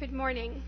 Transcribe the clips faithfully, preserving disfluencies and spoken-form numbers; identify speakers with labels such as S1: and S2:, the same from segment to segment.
S1: Good morning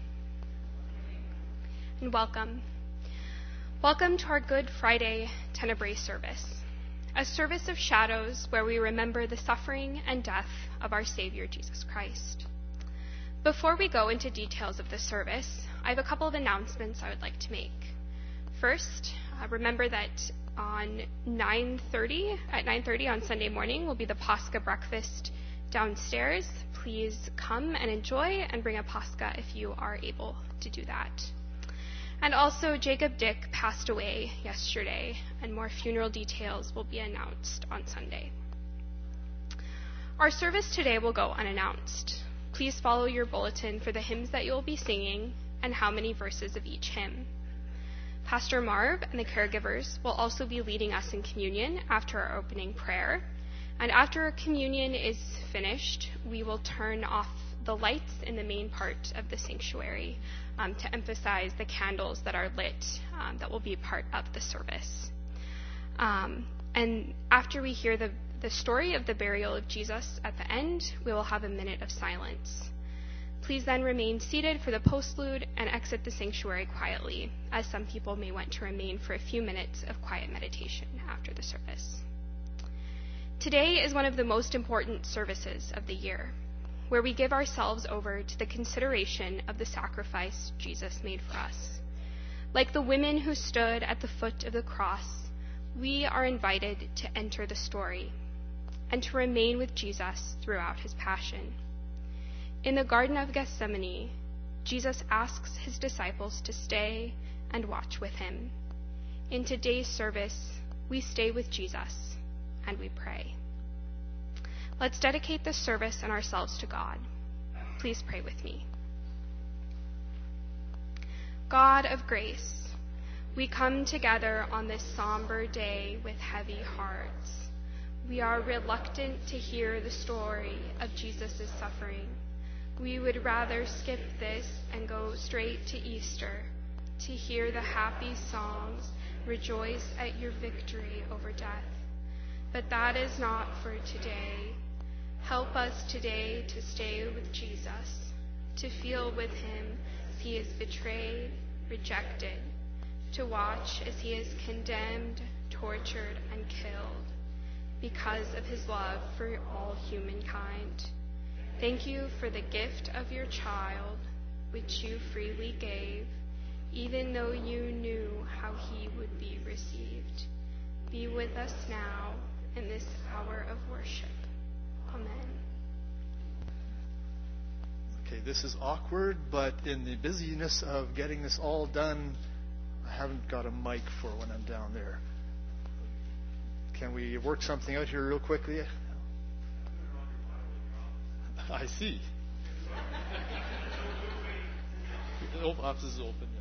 S1: and welcome. Welcome to our Good Friday Tenebrae service, a service of shadows where we remember the suffering and death of our Savior Jesus Christ. Before we go into details of the service, I have a couple of announcements I would like to make. First, uh, remember that on nine thirty, at nine thirty on Sunday morning will be the Pascha breakfast downstairs. Please come and enjoy and bring a Pascha if you are able to do that. And also, Jacob Dick passed away yesterday, and more funeral details will be announced on Sunday. Our service today will go unannounced. Please follow your bulletin for the hymns that you will be singing and how many verses of each hymn. Pastor Marv and the caregivers will also be leading us in communion after our opening prayer. And after our communion is finished, we will turn off the lights in the main part of the sanctuary um, to emphasize the candles that are lit um, that will be part of the service. Um, and after we hear the, the story of the burial of Jesus at the end, we will have a minute of silence. Please then remain seated for the postlude and exit the sanctuary quietly, as some people may want to remain for a few minutes of quiet meditation after the service. Today is one of the most important services of the year, where we give ourselves over to the consideration of the sacrifice Jesus made for us. Like the women who stood at the foot of the cross, we are invited to enter the story and to remain with Jesus throughout his passion. In the Garden of Gethsemane, Jesus asks his disciples to stay and watch with him. In today's service, we stay with Jesus and we pray. Let's dedicate this service and ourselves to God. Please pray with me. God of grace, we come together on this somber day with heavy hearts. We are reluctant to hear the story of Jesus' suffering. We would rather skip this and go straight to Easter to hear the happy songs, rejoice at your victory over death. But that is not for today. Help us today to stay with Jesus, to feel with him as he is betrayed, rejected, to watch as he is condemned, tortured, and killed because of his love for all humankind. Thank you for the gift of your child, which you freely gave, even though you knew how he would be received. Be with us now in this hour of worship. Amen.
S2: Okay, this is awkward, but in the busyness of getting this all done, I haven't got a mic for when I'm down there. Can we work something out here real quickly? I see. The office is open, yes.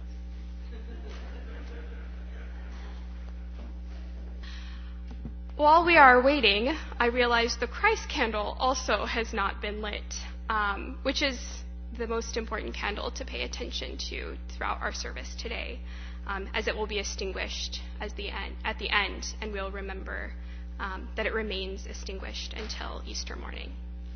S1: While we are waiting, I realize the Christ candle also has not been lit, um, which is the most important candle to pay attention to throughout our service today, um, as it will be extinguished as the end, at the end, and we'll remember um, that it remains extinguished until Easter morning.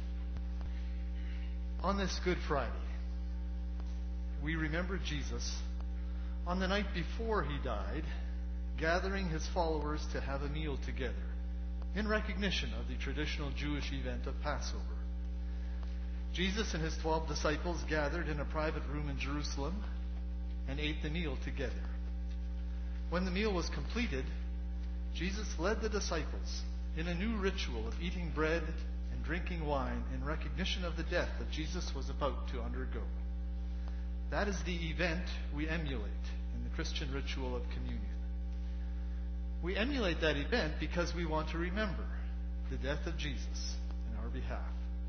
S2: On this Good Friday, we remember Jesus on the night before he died, gathering his followers to have a meal together in recognition of the traditional Jewish event of Passover. Jesus and his twelve disciples gathered in a private room in Jerusalem and ate the meal together. When the meal was completed, Jesus led the disciples in a new ritual of eating bread and drinking wine in recognition of the death that Jesus was about to undergo. That is the event we emulate in the Christian ritual of communion. We emulate that event because we want to remember the death of Jesus in our behalf.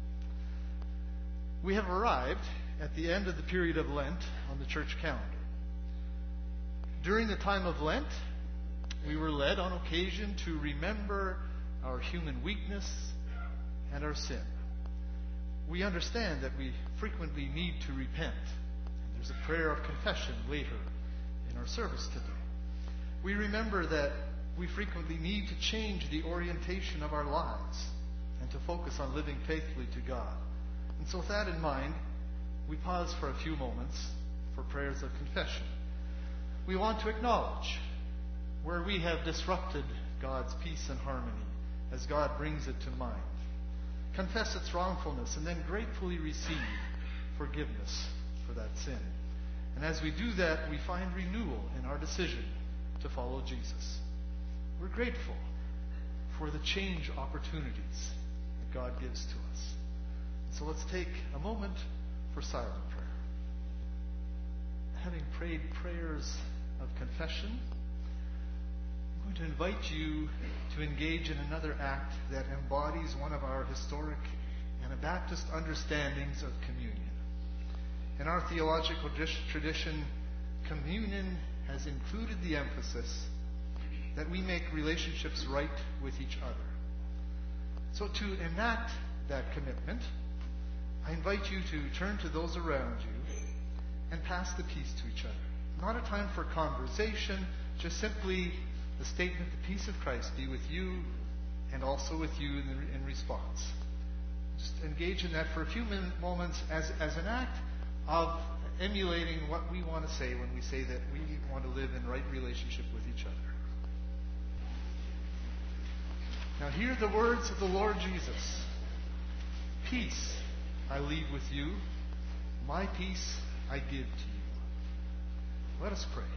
S2: We have arrived at the end of the period of Lent on the church calendar. During the time of Lent, we were led on occasion to remember our human weakness and our sin. We understand that we frequently need to repent. And there's a prayer of confession later in our service today. We remember that we frequently need to change the orientation of our lives and to focus on living faithfully to God. And so with that in mind, we pause for a few moments for prayers of confession. We want to acknowledge where we have disrupted God's peace and harmony as God brings it to mind. Confess its wrongfulness and then gratefully receive forgiveness for that sin. And as we do that, we find renewal in our decision to follow Jesus. We're grateful for the change opportunities that God gives to us. So let's take a moment for silent prayer. Having prayed prayers of confession, I'm going to invite you to engage in another act that embodies one of our historic Anabaptist understandings of communion. In our theological tradition, communion has included the emphasis that we make relationships right with each other. So to enact that commitment, I invite you to turn to those around you and pass the peace to each other. Not a time for conversation, just simply the statement, the peace of Christ be with you and also with you in, the, in response. Just engage in that for a few min- moments as, as an act of emulating what we want to say when we say that we want to live in right relationship with each other. Now hear the words of the Lord Jesus. Peace I leave with you, my peace I give to you. Let us pray.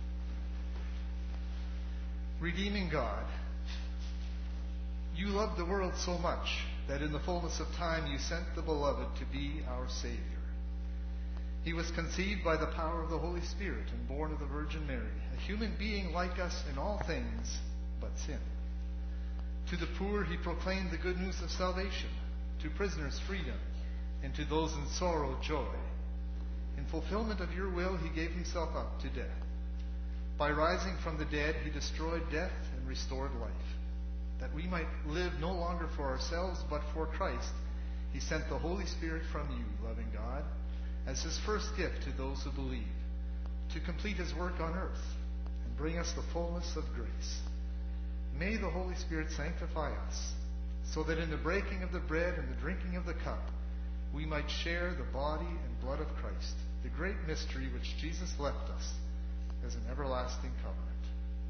S2: Redeeming God, you loved the world so much that in the fullness of time you sent the Beloved to be our Savior. He was conceived by the power of the Holy Spirit and born of the Virgin Mary, a human being like us in all things but sin. To the poor he proclaimed the good news of salvation, to prisoners freedom, and to those in sorrow joy. In fulfillment of your will he gave himself up to death. By rising from the dead he destroyed death and restored life. That we might live no longer for ourselves but for Christ, he sent the Holy Spirit from you, loving God, as his first gift to those who believe, to complete his work on earth and bring us the fullness of grace. May the Holy Spirit sanctify us, so that in the breaking of the bread and the drinking of the cup, we might share the body and blood of Christ, the great mystery which Jesus left us as an everlasting covenant.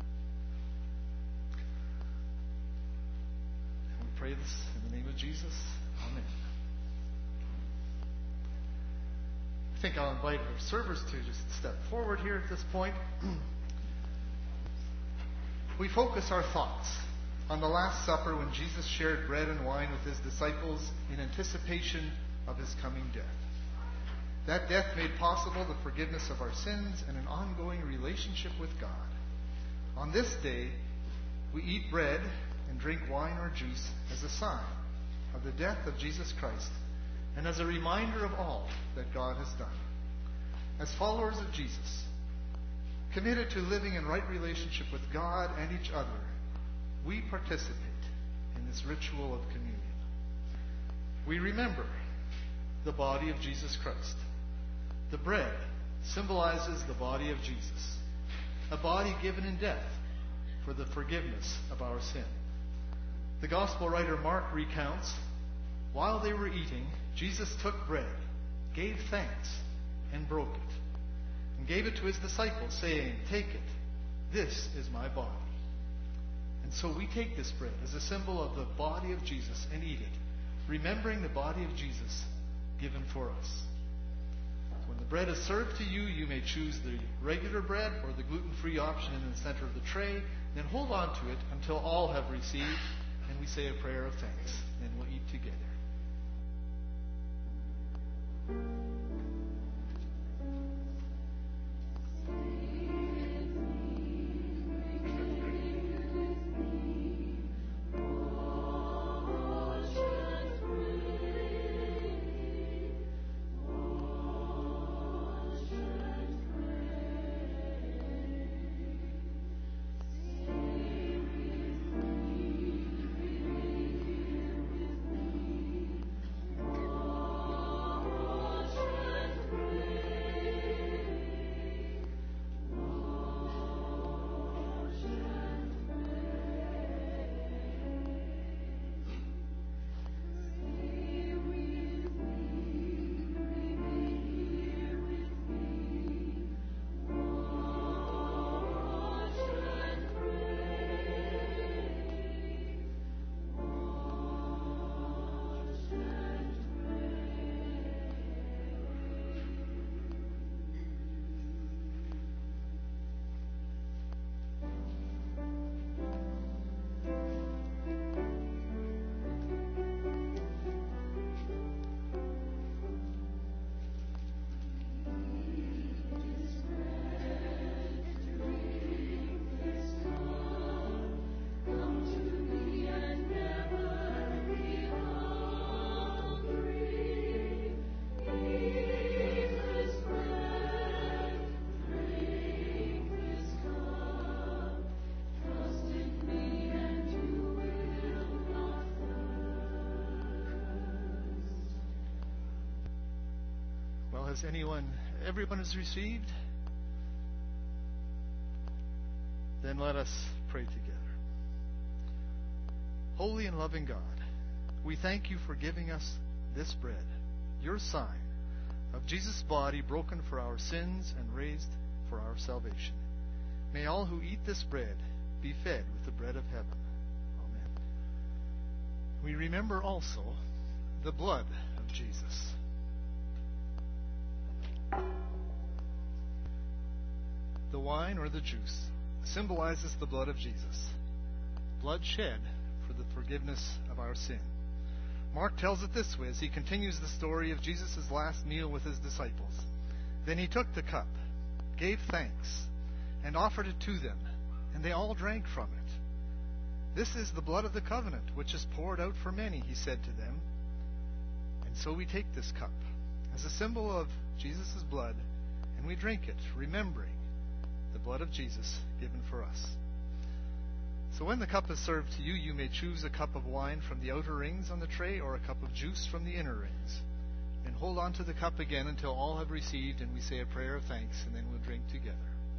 S2: And we pray this in the name of Jesus. Amen. I think I'll invite our servers to just step forward here at this point. We focus our thoughts on the Last Supper when Jesus shared bread and wine with his disciples in anticipation of his coming death. That death made possible the forgiveness of our sins and an ongoing relationship with God. On this day, we eat bread and drink wine or juice as a sign of the death of Jesus Christ and as a reminder of all that God has done. As followers of Jesus, committed to living in right relationship with God and each other, we participate in this ritual of communion. We remember the body of Jesus Christ. The bread symbolizes the body of Jesus, a body given in death for the forgiveness of our sin. The gospel writer Mark recounts, while they were eating, Jesus took bread, gave thanks, and broke it, and gave it to his disciples, saying, "Take it, this is my body." And so we take this bread as a symbol of the body of Jesus and eat it, remembering the body of Jesus given for us. When the bread is served to you, you may choose the regular bread or the gluten-free option in the center of the tray. Then hold on to it until all have received, and we say a prayer of thanks. Then we'll eat together. has anyone, everyone has received? Then let us pray together. Holy and loving God, we thank you for giving us this bread, your sign of Jesus' body broken for our sins and raised for our salvation. May all who eat this bread be fed with the bread of heaven. Amen. We remember also the blood of Jesus. The wine or the juice symbolizes the blood of Jesus, blood shed for the forgiveness of our sin. Mark tells it this way as he continues the story of Jesus' last meal with his disciples. Then he took the cup, gave thanks, and offered it to them, and they all drank from it. This is the blood of the covenant, which is poured out for many, he said to them. And so we take this cup as a symbol of Jesus' blood, and we drink it, remembering the blood of Jesus given for us. So when the cup is served to you, you may choose a cup of wine from the outer rings on the tray or a cup of juice from the inner rings. And hold on to the cup again until all have received, and we say a prayer of thanks, and then we'll drink together.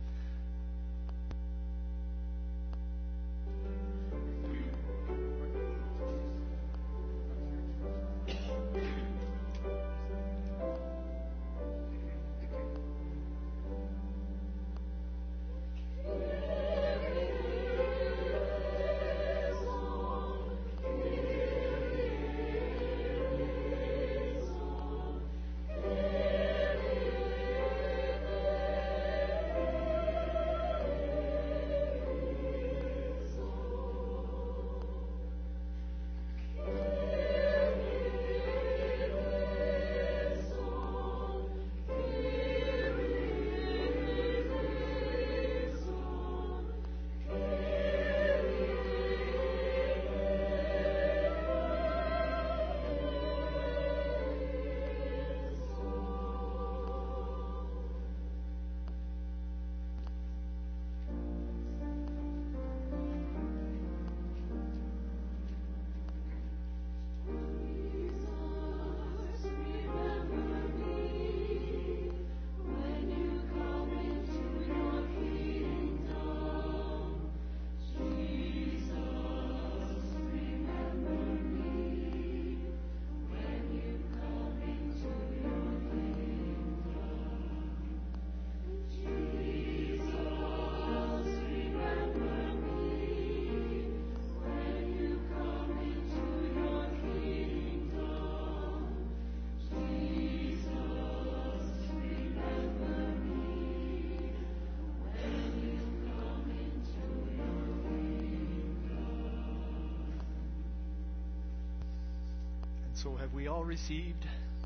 S2: So have we all received?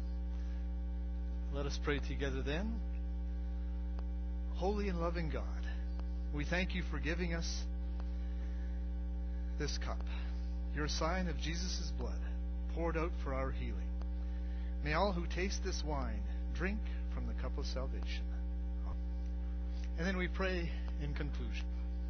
S2: Let us pray together then. Holy and loving God, we thank you for giving us this cup, your sign of Jesus' blood, poured out for our healing. May all who taste this wine drink from the cup of salvation. And then we pray in conclusion.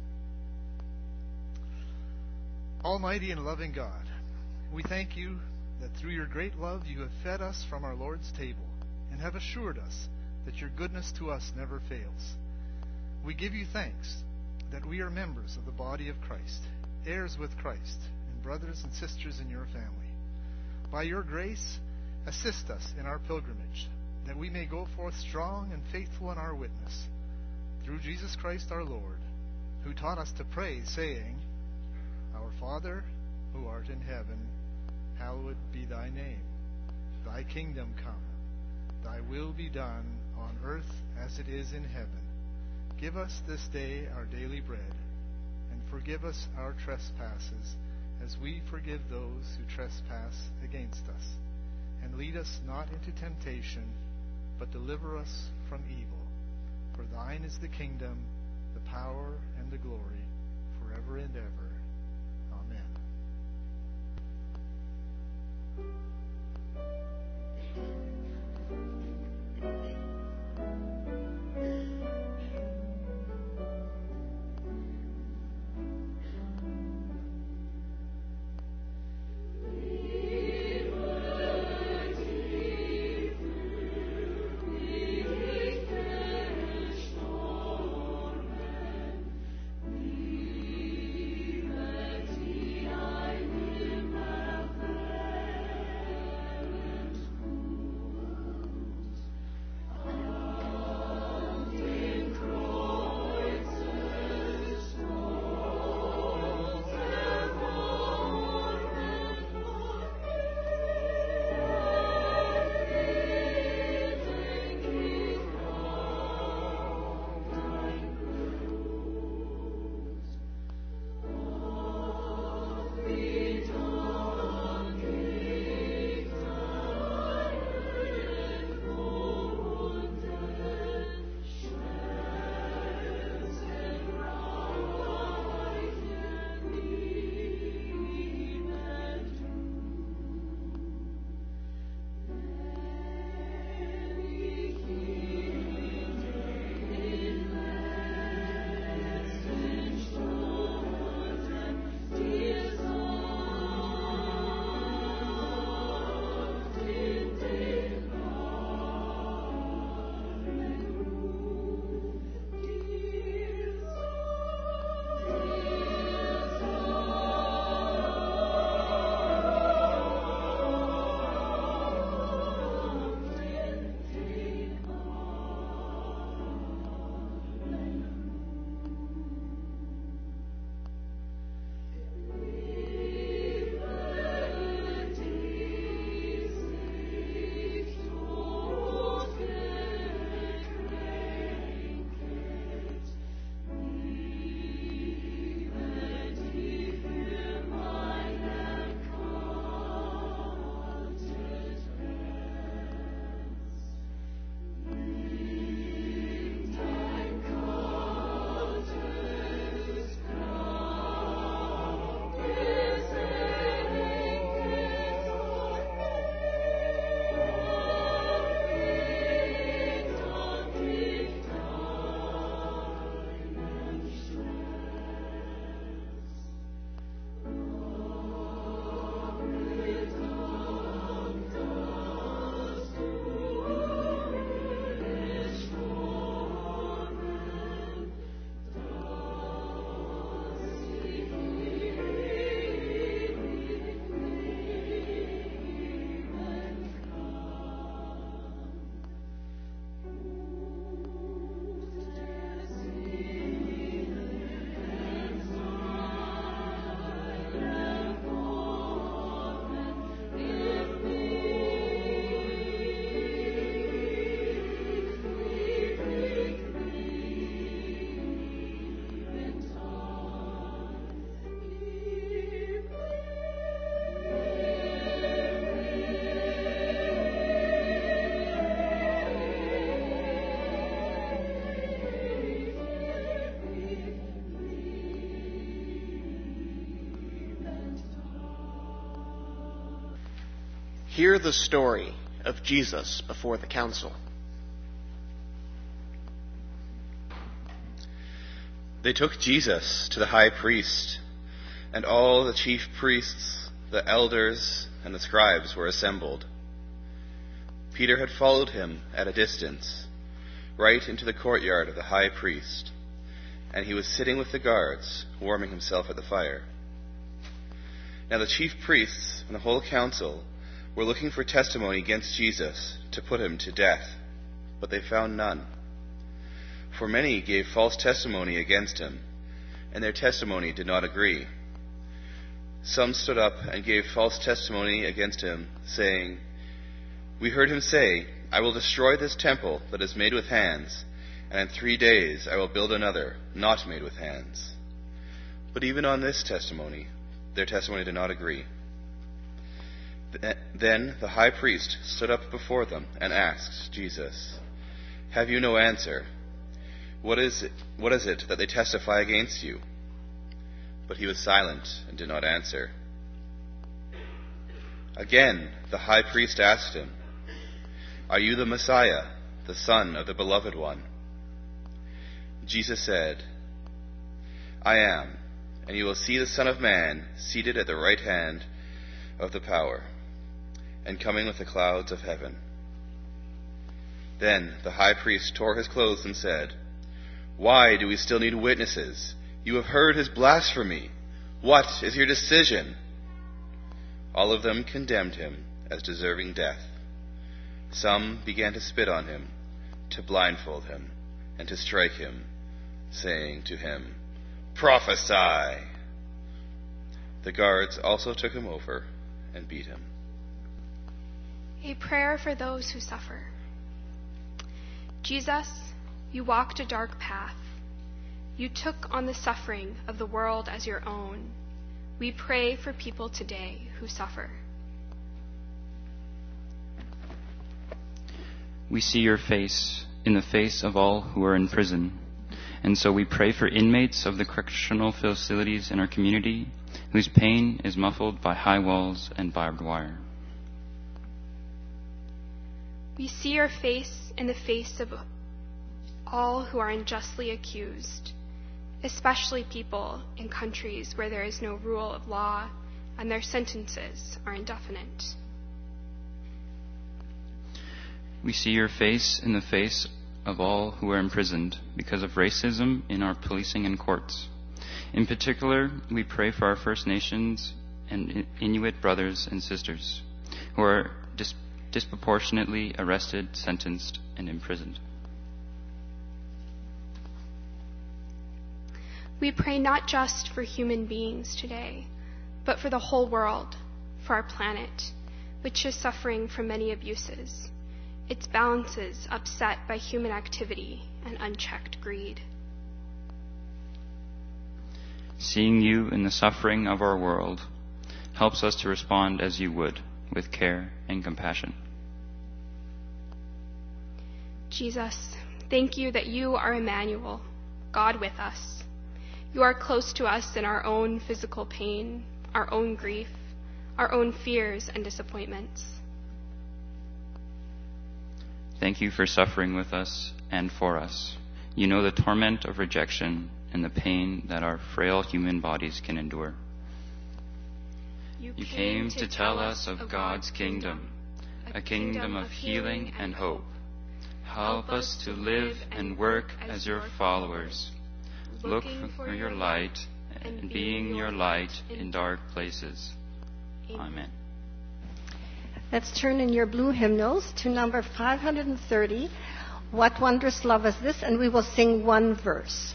S2: Almighty and loving God, we thank you that through your great love you have fed us from our Lord's table and have assured us that your goodness to us never fails. We give you thanks that we are members of the body of Christ, heirs with Christ, and brothers and sisters in your family. By your grace, assist us in our pilgrimage, that we may go forth strong and faithful in our witness, through Jesus Christ our Lord, who taught us to pray, saying, Our Father, who art in heaven, hallowed be thy name. Thy kingdom come. Thy will be done on earth as it is in heaven. Give us this day our daily bread, and forgive us our trespasses, as we forgive those who trespass against us. And lead us not into temptation, but deliver us from evil. For thine is the kingdom, the power, and the glory, forever and ever. Amen.
S3: Liberty through Hear the story of Jesus before the council.
S4: They took Jesus to the high priest, and all the chief priests, the elders, and the scribes were assembled. Peter had followed him at a distance, right into the courtyard of the high priest, and he was sitting with the guards, warming himself at the fire. Now the chief priests and the whole council were looking for testimony against Jesus to put him to death, but they found none. For many gave false testimony against him, and their testimony did not agree. Some stood up and gave false testimony against him, saying, "We heard him say, 'I will destroy this temple that is made with hands, and in three days I will build another, not made with hands.' But even on this testimony, their testimony did not agree." Then the high priest stood up before them and asked Jesus, "Have you no answer? What is it, what is it that they testify against you?" But he was silent and did not answer. Again, the high priest asked him, "Are you the Messiah, the Son of the Beloved One?" Jesus said, "I am, and you will see the Son of Man seated at the right hand of the power, and coming with the clouds of heaven." Then the high priest tore his clothes and said, "Why do we still need witnesses? You have heard his blasphemy. What is your decision?" All of them condemned him as deserving death. Some began to spit on him, to blindfold him, and to strike him, saying to him, "Prophesy!" The guards also took him over and beat him.
S1: A prayer for those who suffer. Jesus, you walked a dark path. You took on the suffering of the world as your own. We pray for people today who suffer.
S5: We see your face in the face of all who are in prison, and so we pray for inmates of the correctional facilities in our community whose pain is muffled by high walls and barbed wire.
S1: We see your face in the face of all who are unjustly accused, especially people in countries where there is no rule of law and their sentences are indefinite.
S5: We see your face in the face of all who are imprisoned because of racism in our policing and courts. In particular, we pray for our First Nations and Inuit brothers and sisters who are dis- disproportionately arrested, sentenced, and imprisoned.
S1: We pray not just for human beings today, but for the whole world, for our planet, which is suffering from many abuses, its balances upset by human activity and unchecked greed.
S5: Seeing you in the suffering of our world helps us to respond as you would, with care and compassion.
S1: Jesus, thank you that you are Emmanuel, God with us. You are close to us in our own physical pain, our own grief, our own fears and disappointments.
S5: Thank you for suffering with us and for us. You know the torment of rejection and the pain that our frail human bodies can endure.
S1: You,
S5: you came to tell us of God's kingdom, a kingdom of healing and hope. Help us to live and work as your followers, looking for your light and being your light in dark places. Amen.
S6: Let's turn in your blue hymnals to number five hundred thirty, What Wondrous Love Is This? And we will sing one verse.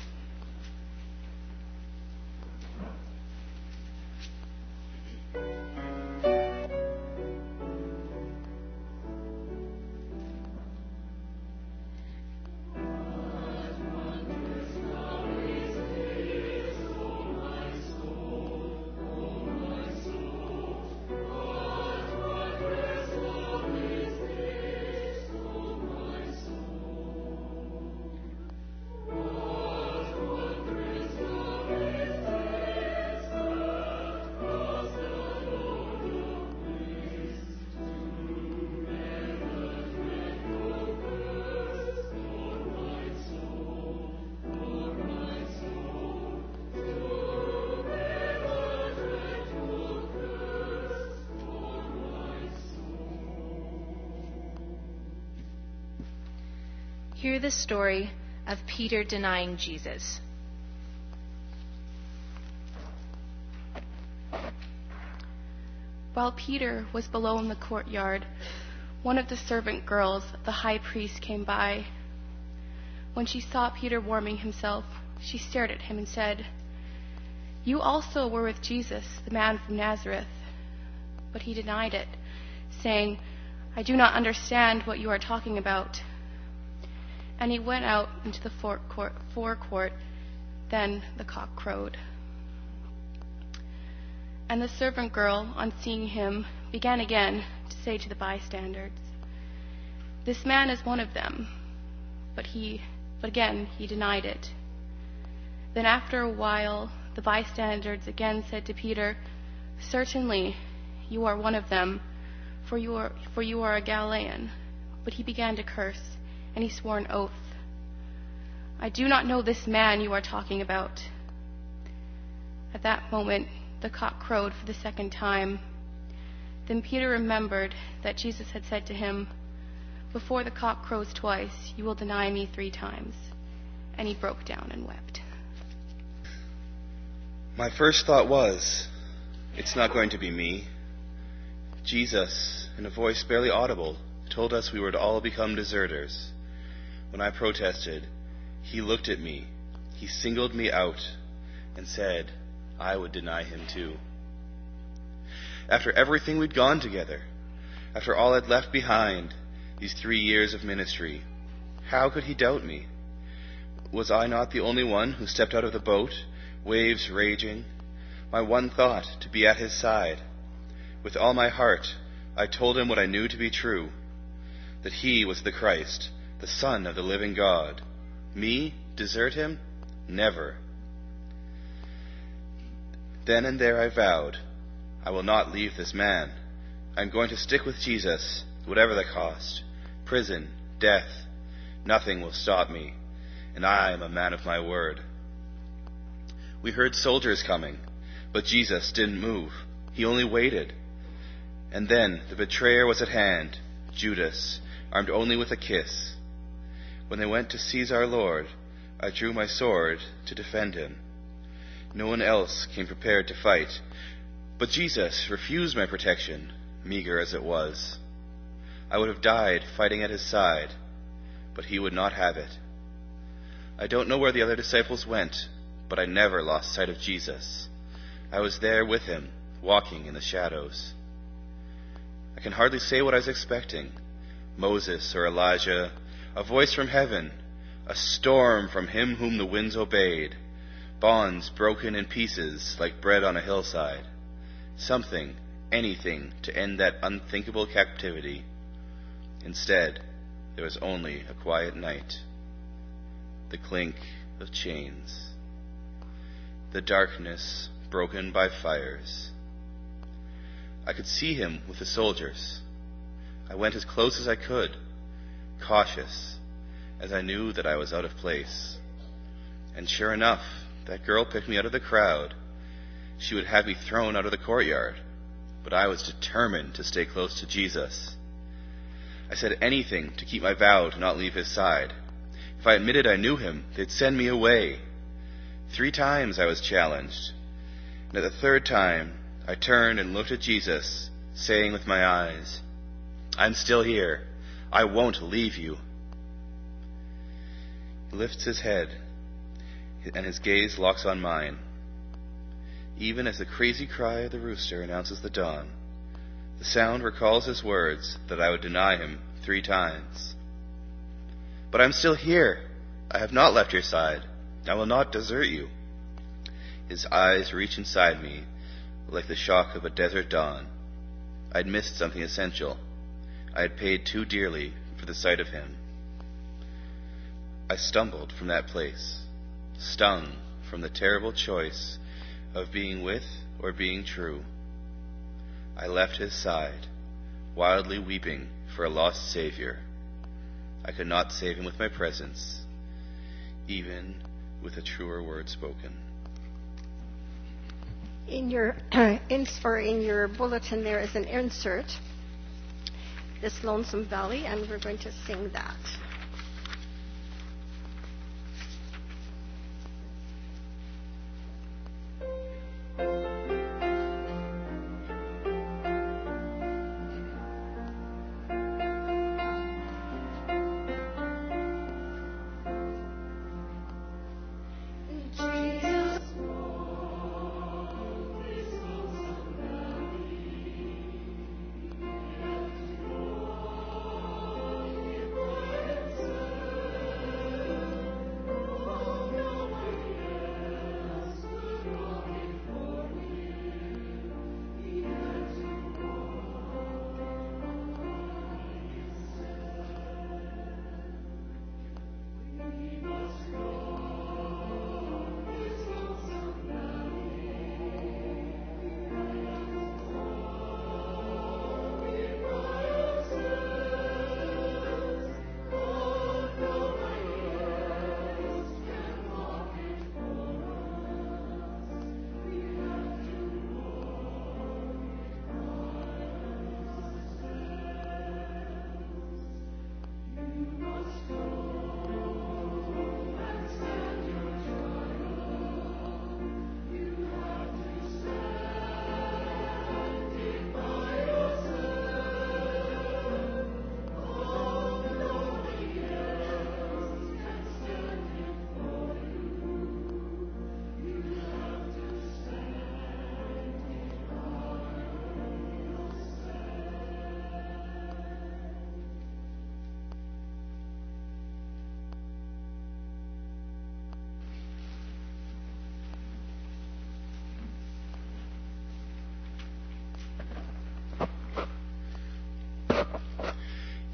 S7: What Hear the story of Peter denying Jesus.
S8: While Peter was below in the courtyard, one of the servant girls, the high priest, came by. When she saw Peter warming himself, she stared at him and said, "You also were with Jesus, the man from Nazareth." But he denied it, saying, "I do not understand what you are talking about." And he went out into the forecourt. forecourt. Then the cock crowed. And the servant girl, on seeing him, began again to say to the bystanders, "This man is one of them." But he, but again he denied it. Then after a while, the bystanders again said to Peter, "Certainly, you are one of them, for you are, for you are a Galilean." But he began to curse, and he swore an oath, "I do not know this man you are talking about." At that moment, the cock crowed for the second time. Then Peter remembered that Jesus had said to him, "Before the cock crows twice, you will deny me three times." And he broke down and wept.
S4: My first thought was, it's not going to be me. Jesus, in a voice barely audible, told us we were to all become deserters. When I protested, he looked at me, he singled me out, and said I would deny him too. After everything we'd gone together, after all I'd left behind, these three years of ministry, how could he doubt me? Was I not the only one who stepped out of the boat, waves raging, my one thought to be at his side? With all my heart, I told him what I knew to be true, that he was the Christ, the Son of the living God. Me desert him? Never. Then and there I vowed, I will not leave this man. I am going to stick with Jesus, whatever the cost. Prison, death, nothing will stop me, and I am a man of my word. We heard soldiers coming, but Jesus didn't move. He only waited. And then the betrayer was at hand, Judas, armed only with a kiss. When they went to seize our Lord, I drew my sword to defend him. No one else came prepared to fight, but Jesus refused my protection, meager as it was. I would have died fighting at his side, but he would not have it. I don't know where the other disciples went, but I never lost sight of Jesus. I was there with him, walking in the shadows. I can hardly say what I was expecting. Moses or Elijah, a voice from heaven, a storm from him whom the winds obeyed, bonds broken in pieces like bread on a hillside. Something, anything to end that unthinkable captivity. Instead, there was only a quiet night. The clink of chains. The darkness broken by fires. I could see him with the soldiers. I went as close as I could, cautious, as I knew that I was out of place. And sure enough, that girl picked me out of the crowd. She would have me thrown out of the courtyard, but I was determined to stay close to Jesus. I said anything to keep my vow to not leave his side. If I admitted I knew him, they'd send me away. Three times I was challenged, and at the third time I turned and looked at Jesus, saying with my eyes, I'm still here. I won't leave you. He lifts his head, and his gaze locks on mine. Even as the crazy cry of the rooster announces the dawn, the sound recalls his words that I would deny him three times. But I'm still here. I have not left your side. I will not desert you. His eyes reach inside me like the shock of a desert dawn. I'd missed something essential. I had paid too dearly for the sight of him. I stumbled from that place, stung from the terrible choice of being with or being true. I left his side, wildly weeping for a lost Savior. I could not save him with my presence, even with a truer word spoken.
S6: In your for in your bulletin, there is an insert, This Lonesome Valley, and we're going to sing that.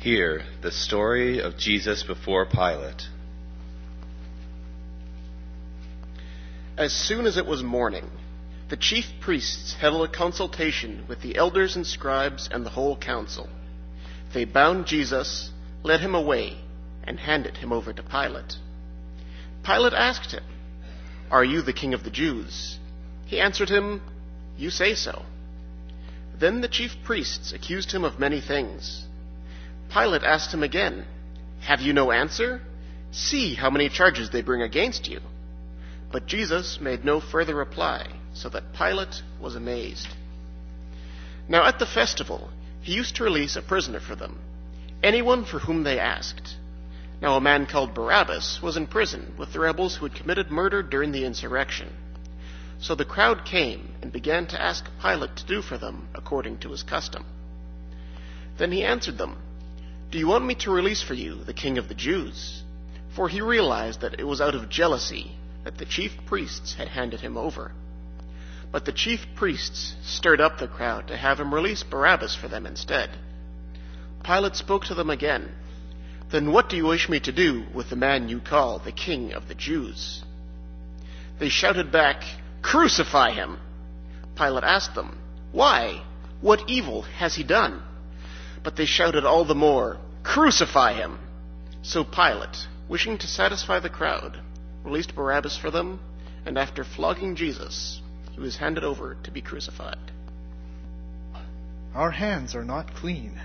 S4: Hear the story of Jesus before Pilate.
S3: As soon as it was morning, the chief priests held a consultation with the elders and scribes and the whole council. They bound Jesus, led him away, and handed him over to Pilate. Pilate asked him, "Are you the king of the Jews?" He answered him, "You say so." Then the chief priests accused him of many things. Pilate asked him again, "Have you no answer? See how many charges they bring against you." But Jesus made no further reply, so that Pilate was amazed. Now at the festival, he used to release a prisoner for them, anyone for whom they asked. Now a man called Barabbas was in prison with the rebels who had committed murder during the insurrection. So the crowd came and began to ask Pilate to do for them according to his custom. Then he answered them, "Do you want me to release for you the king of the Jews?" For he realized that it was out of jealousy that the chief priests had handed him over. But the chief priests stirred up the crowd to have him release Barabbas for them instead. Pilate spoke to them again. "Then what do you wish me to do with the man you call the king of the Jews?" They shouted back, "Crucify him!" Pilate asked them, "Why? What evil has he done?" But they shouted all the more, "Crucify him!" So Pilate, wishing to satisfy the crowd, released Barabbas for them, and after flogging Jesus, he was handed over to be crucified.
S2: Our hands are not clean.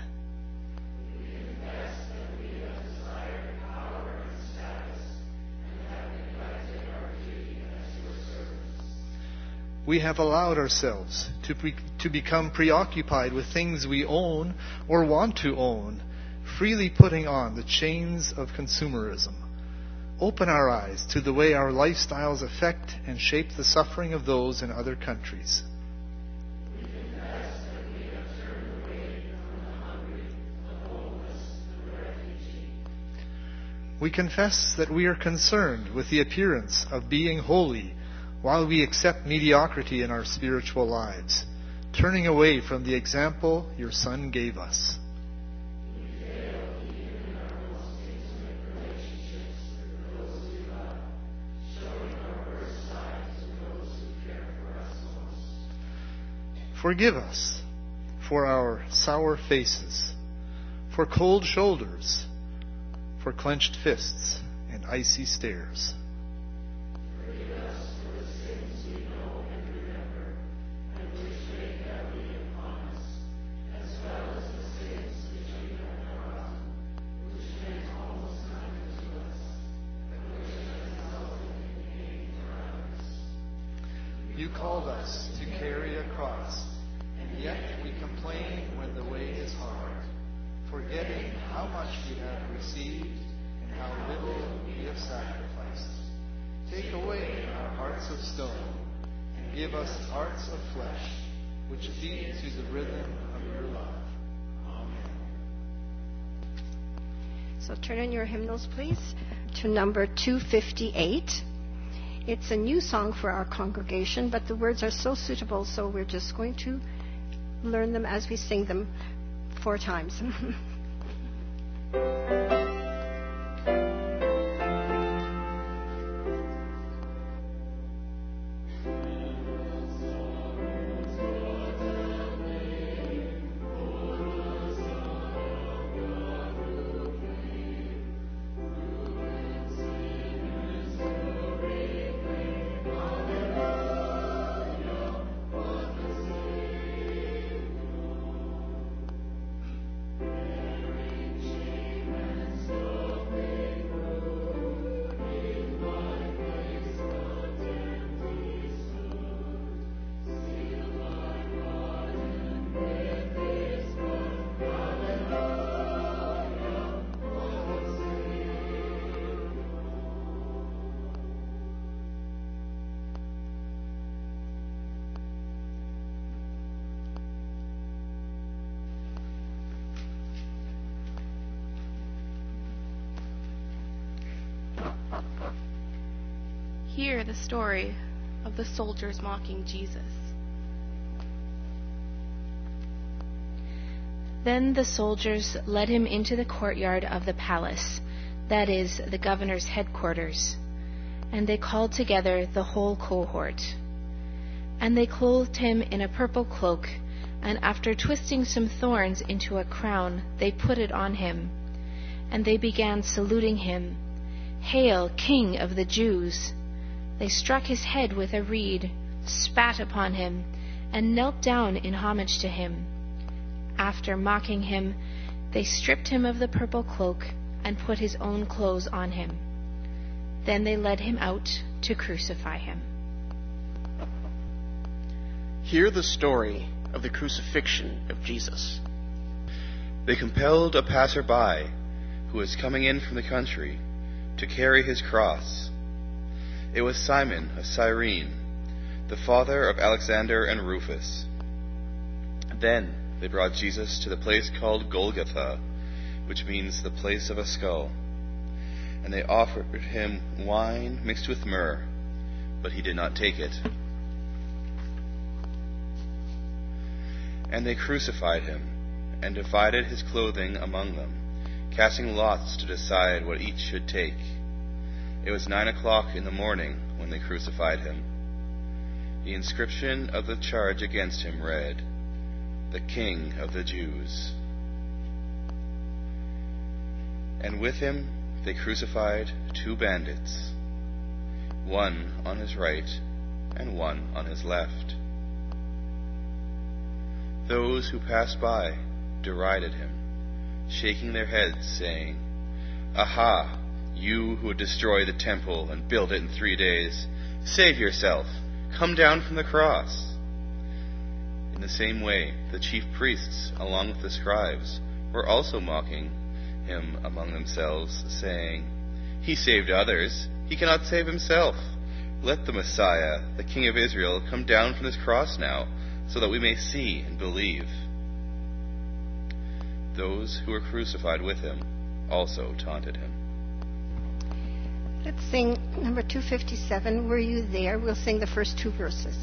S2: We have allowed ourselves to, pre- to become preoccupied with things we own or want to own, freely putting on the chains of consumerism. Open our eyes to the way our lifestyles affect and shape the suffering of those in other countries.
S9: We confess that we have turned away from the hungry, the homeless, the refugee.
S2: We confess that we are concerned with the appearance of being holy while we accept mediocrity in our spiritual lives, turning away from the example your Son gave us.
S9: We fail even in our most intimate relationships with those we love, showing our worst side to those who care for us most.
S2: Forgive us for our sour faces, for cold shoulders, for clenched fists and icy stares. You called us to carry a cross, and yet we complain when the way is hard, forgetting how much we have received and how little we have sacrificed. Take away our hearts of stone and give us hearts of flesh, which beat to the rhythm of your love. Amen.
S6: So turn in your hymnals, please, to number two fifty-eight. It's a new song for our congregation, but the words are so suitable, so we're just going to learn them as we sing them four times.
S8: Hear the story of the soldiers mocking Jesus.
S7: Then the soldiers led him into the courtyard of the palace, that is, the governor's headquarters, and they called together the whole cohort. And they clothed him in a purple cloak, and after twisting some thorns into a crown, they put it on him. And they began saluting him, "Hail, King of the Jews!" They struck his head with a reed, spat upon him, and knelt down in homage to him. After mocking him, they stripped him of the purple cloak and put his own clothes on him. Then they led him out to crucify him.
S3: Hear the story of the crucifixion of Jesus.
S4: They compelled a passer-by who was coming in from the country to carry his cross. It was Simon of Cyrene, the father of Alexander and Rufus. Then they brought Jesus to the place called Golgotha, which means the place of a skull. And they offered him wine mixed with myrrh, but he did not take it. And they crucified him, and divided his clothing among them, casting lots to decide what each should take. It was nine o'clock in the morning when they crucified him. The inscription of the charge against him read, "The King of the Jews." And with him they crucified two bandits, one on his right and one on his left. Those who passed by derided him, shaking their heads, saying, "Aha, you who would destroy the temple and build it in three days, save yourself, come down from the cross." In the same way, the chief priests, along with the scribes, were also mocking him among themselves, saying, "He saved others, he cannot save himself. Let the Messiah, the King of Israel, come down from this cross now, so that we may see and believe." Those who were crucified with him also taunted him.
S6: Let's sing number two fifty-seven, Were You There? We'll sing the first two verses.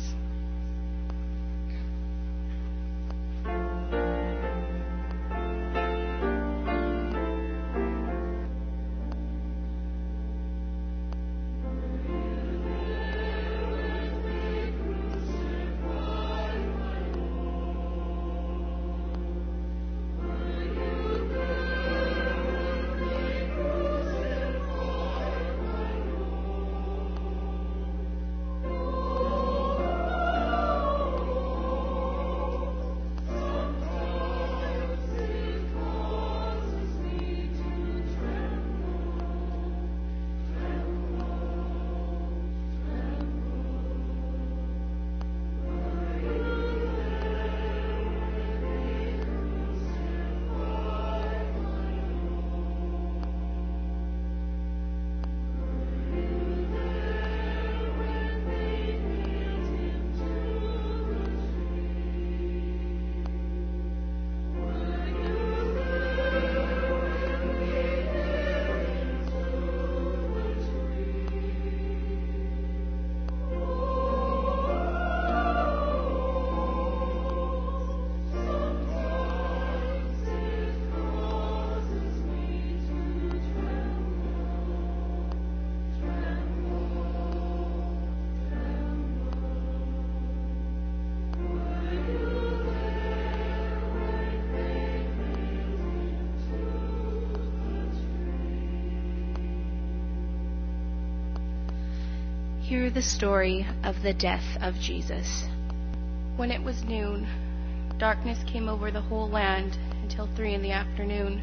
S7: Hear the story of the death of Jesus.
S8: When it was noon, darkness came over the whole land until three in the afternoon.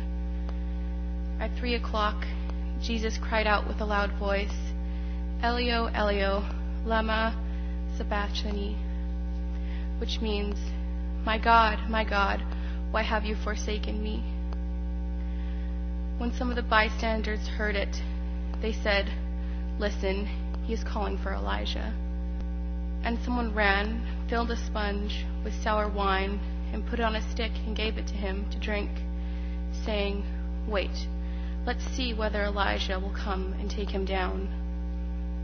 S8: At three o'clock, Jesus cried out with a loud voice, "Elio, Elio, lama sabachthani," which means, "My God, my God, why have you forsaken me?" When some of the bystanders heard it, they said, "Listen, he is calling for Elijah." And someone ran, filled a sponge with sour wine, and put it on a stick and gave it to him to drink, saying, "Wait, let's see whether Elijah will come and take him down."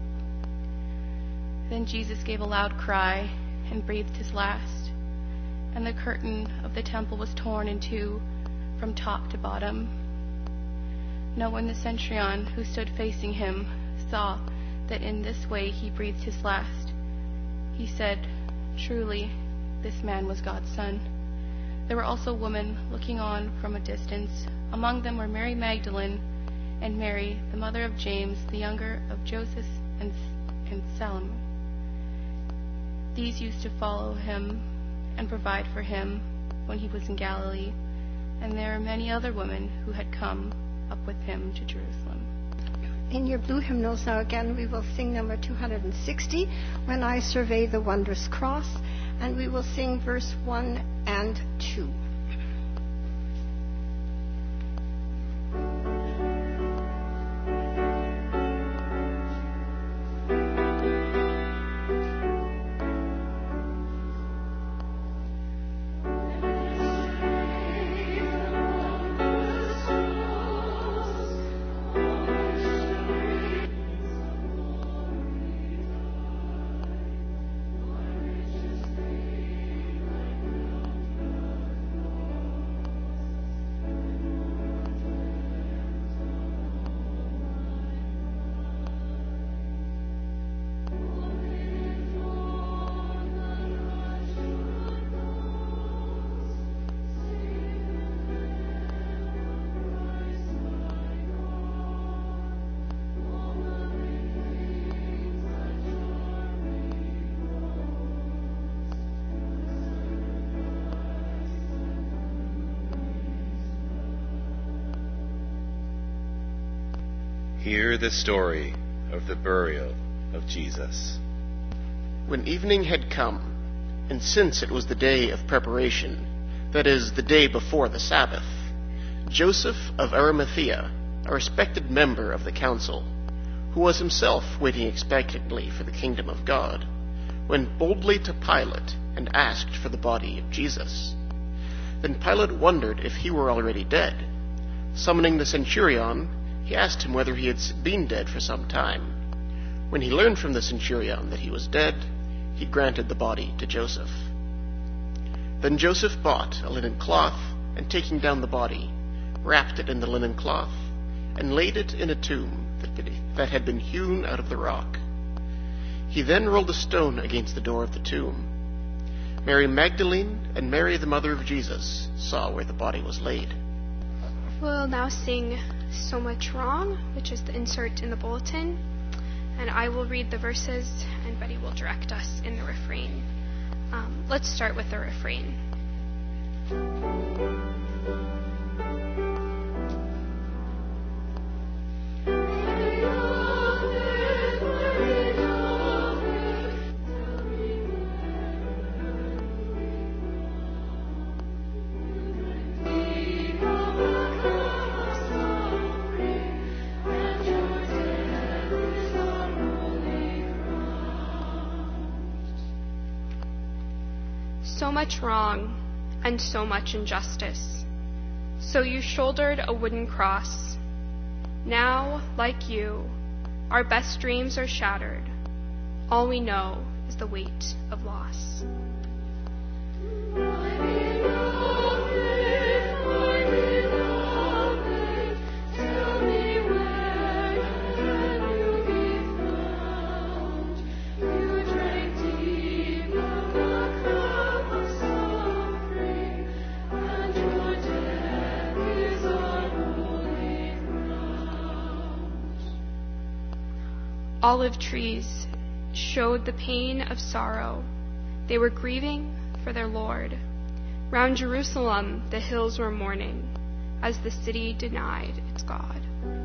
S8: Then Jesus gave a loud cry and breathed his last. and the curtain of the temple was torn in two from top to bottom. Now when the centurion who stood facing him saw that in this way he breathed his last, he said, "Truly, this man was God's son." There were also women looking on from a distance. Among them were Mary Magdalene and Mary, the mother of James, the younger of Joseph, and, and Salome. These used to follow him and provide for him when he was in Galilee, and there are many other women who had come up with him to Jerusalem.
S6: In your blue hymnals now again we will sing number two hundred sixty, When I Survey the Wondrous Cross, and we will sing verse one and two.
S4: Hear the story of the burial of Jesus.
S3: When evening had come, and since it was the day of preparation, that is, the day before the Sabbath, Joseph of Arimathea, a respected member of the council, who was himself waiting expectantly for the kingdom of God, went boldly to Pilate and asked for the body of Jesus. Then Pilate wondered if he were already dead. Summoning the centurion, he asked him whether he had been dead for some time. When he learned from the centurion that he was dead, he granted the body to Joseph. Then Joseph bought a linen cloth, and taking down the body, wrapped it in the linen cloth, and laid it in a tomb that had been hewn out of the rock. He then rolled a stone against the door of the tomb. Mary Magdalene and Mary the mother of Jesus saw where the body was laid.
S1: We'll now sing So Much Wrong, which is the insert in the bulletin, and I will read the verses and Betty will direct us in the refrain. Um, let's start with the refrain. So much wrong and so much injustice. So you shouldered a wooden cross. Now, like you, our best dreams are shattered. All we know is the weight of loss. Olive trees showed the pain of sorrow. They were grieving for their Lord. Round Jerusalem the hills were mourning as the city denied its God.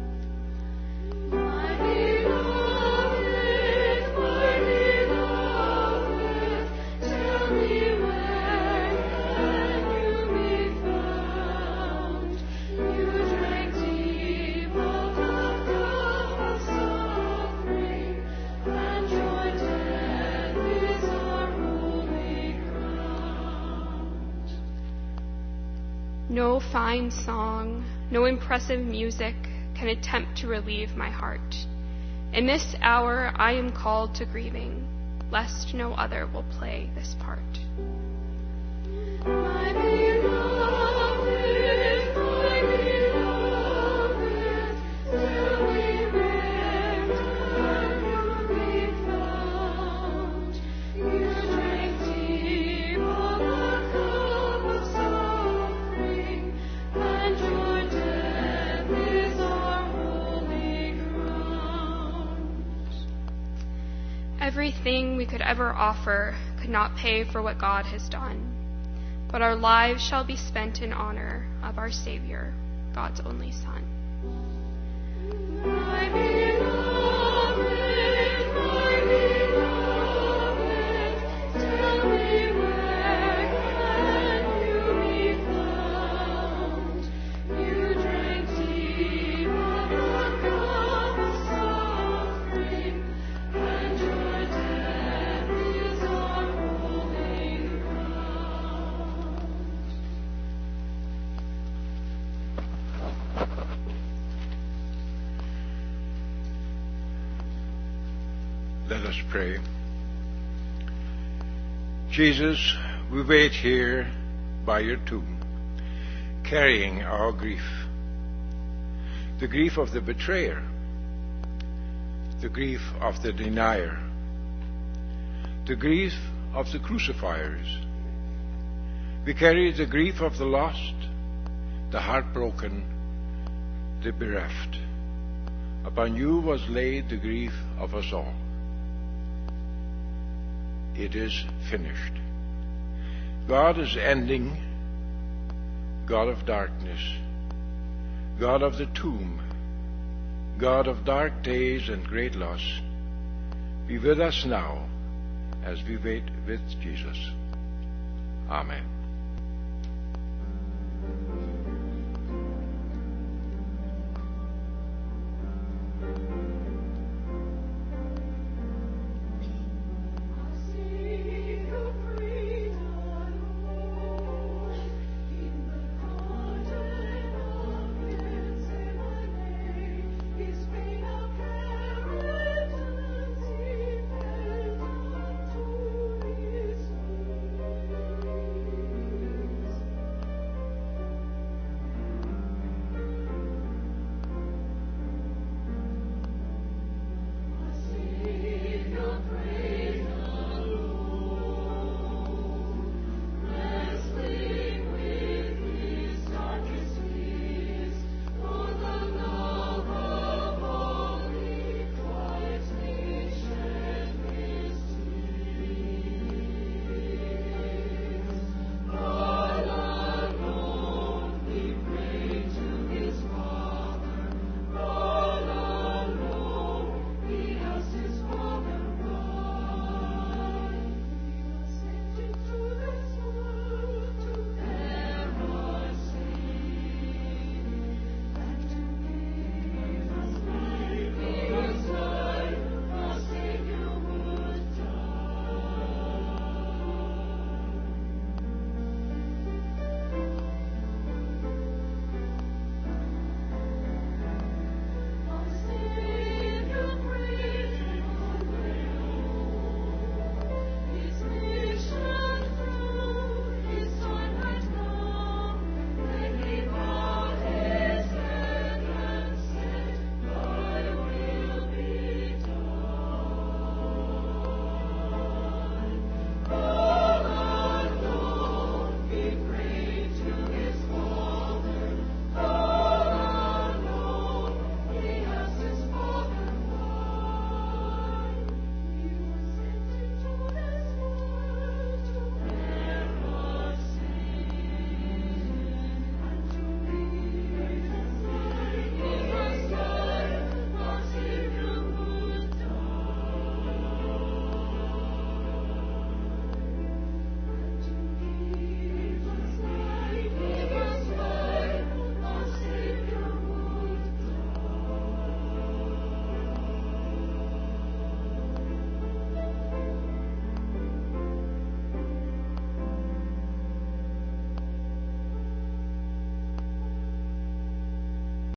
S1: No fine song, no impressive music can attempt to relieve my heart. In this hour I am called to grieving, lest no other will play this part. Everything we could ever offer could not pay for what God has done, but our lives shall be spent in honor of our Savior, God's only Son.
S9: My beloved, my beloved, tell me where can you be found? You drank deep of the cup of suffering, and your death is our holy ground.
S10: Let us pray. Jesus, we wait here by your tomb, carrying our grief. The grief of the betrayer, the grief of the denier, the grief of the crucifiers. We carry the grief of the lost, the heartbroken, the bereft. Upon you was laid the grief of us all. It is finished. God is ending, God of darkness, God of the tomb, God of dark days and great loss. Be with us now as we wait with Jesus. Amen.